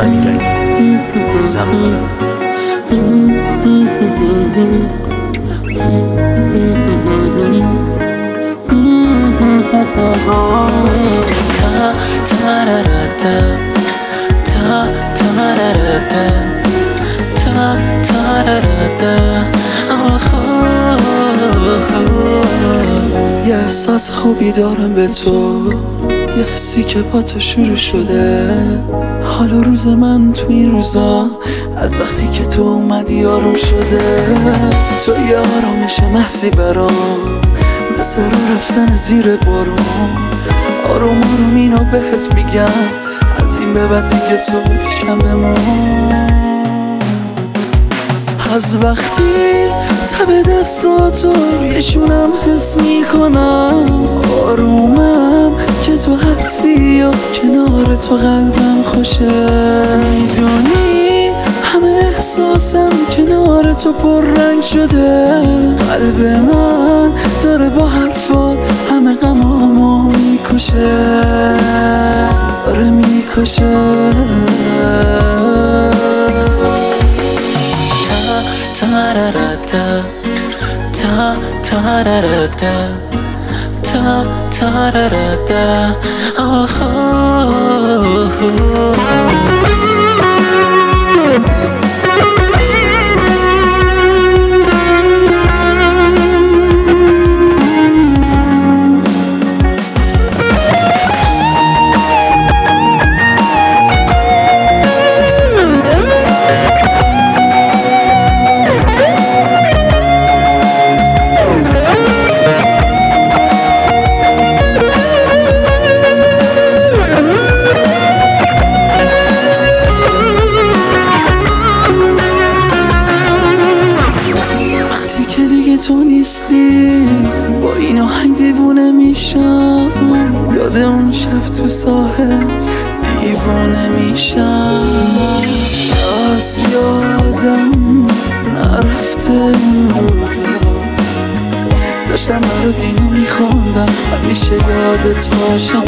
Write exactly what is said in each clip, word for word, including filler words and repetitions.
امیرعلی زمان. تا تارارتا تا تارارتا تا تارارتا. یه احساس خوبی دارم به تو، یه حسی که با تو شروع شده. حالا روز من تو این روزا از وقتی که تو اومدی آروم شده. تو یه آرامش محضی برام، مثل رو رفتن زیر بارون. آروم آروم اینو بهت میگم، از این به بعد دیگه تو پیشم بمون. از وقتی تب دستاتو رویشونم حس میکنم، آرومم که تو هستی و کنار تو قلبم خوشه. میدونی همه احساسم کنار تو پررنگ شده. قلب من داره با حرفات همه غمامو میکشه، داره میکشه. تارارتا تا تارارتا تا تارارتا. تو نیستی با این آهنگ دیوونه میشم، یاد اون شب تو ساحل دیوونه میشم. از یادم نرفته اون روزا، داشتم برات اینو میخوندم همیشه یادت باشم.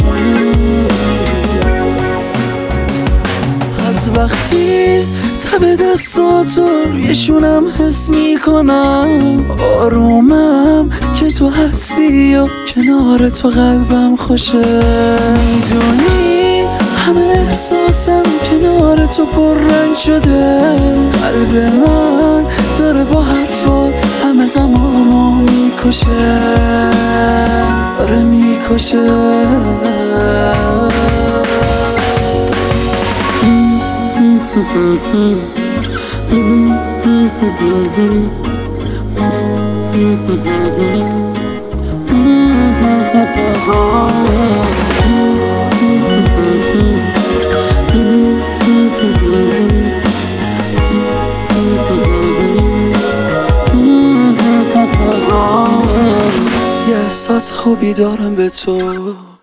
از وقتی تب دستاتو رویشونم حس میکنم، آرومم که تو هستی و کنار تو قلبم خوشه. میدونی همه احساسم کنار تو پررنگ شده. قلب من داره با حرفات همه غمامو میکشه، داره میکشه. یه احساس خوبی دارم به تو.